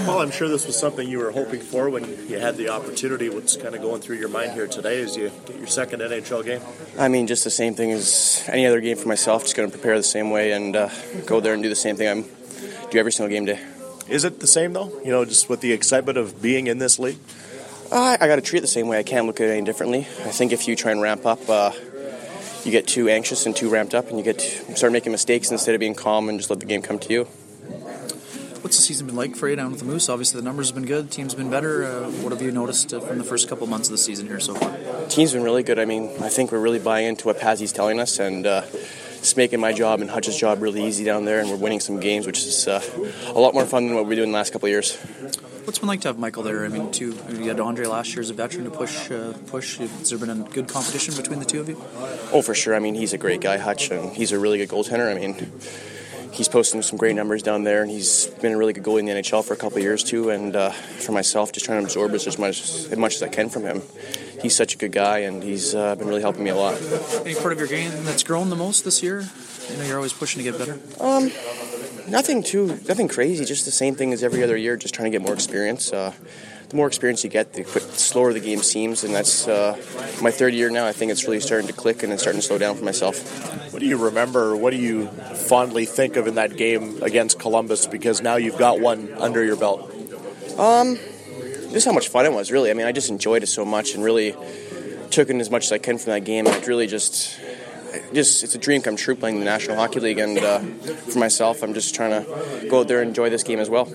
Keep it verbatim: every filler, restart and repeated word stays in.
Well, I'm sure this was something you were hoping for when you had the opportunity. What's kind of going through your mind here today as you get your second N H L game? I mean, just the same thing as any other game for myself. Just going to prepare the same way and uh, go there and do the same thing I do every single game day. Is it the same, though? You know, just with the excitement of being in this league? Uh, I got to treat it the same way. I can't look at it any differently. I think if you try and ramp up, uh, you get too anxious and too ramped up, and you get to start making mistakes instead of being calm and just let the game come to you. What's the season been like for you down with the Moose? Obviously, the numbers have been good. Team's been better. Uh, what have you noticed uh, from the first couple months of the season here so far? Team's been really good. I mean, I think we're really buying into what Pazzy's telling us, and uh, it's making my job and Hutch's job really easy down there, and we're winning some games, which is uh, a lot more fun than what we were doing the last couple of years. What's it been like to have Michael there? I mean, two, you had Andre last year as a veteran to push. Uh, push. Has there been a good competition between the two of you? Oh, for sure. I mean, he's a great guy, Hutch, and he's a really good goaltender. I mean, he's posting some great numbers down there, and he's been a really good goalie in the N H L for a couple of years too. And uh, for myself, just trying to absorb as much as much as I can from him. He's such a good guy, and he's uh, been really helping me a lot. Any part of your game that's grown the most this year? You know, you're always pushing to get better. Um, nothing too, nothing crazy. Just the same thing as every other year. Just trying to get more experience. Uh, the more experience you get, the quick, slower the game seems, and that's uh, my third year now. I think it's really starting to click, and it's starting to slow down for myself. What do you remember? What do you fondly think of in that game against Columbus? Because now you've got one under your belt. Um, just how much fun it was, really. I mean, I just enjoyed it so much, and really took in as much as I can from that game. It really just. Just it's a dream come true playing the National Hockey League, and uh, for myself, I'm just trying to go out there and enjoy this game as well.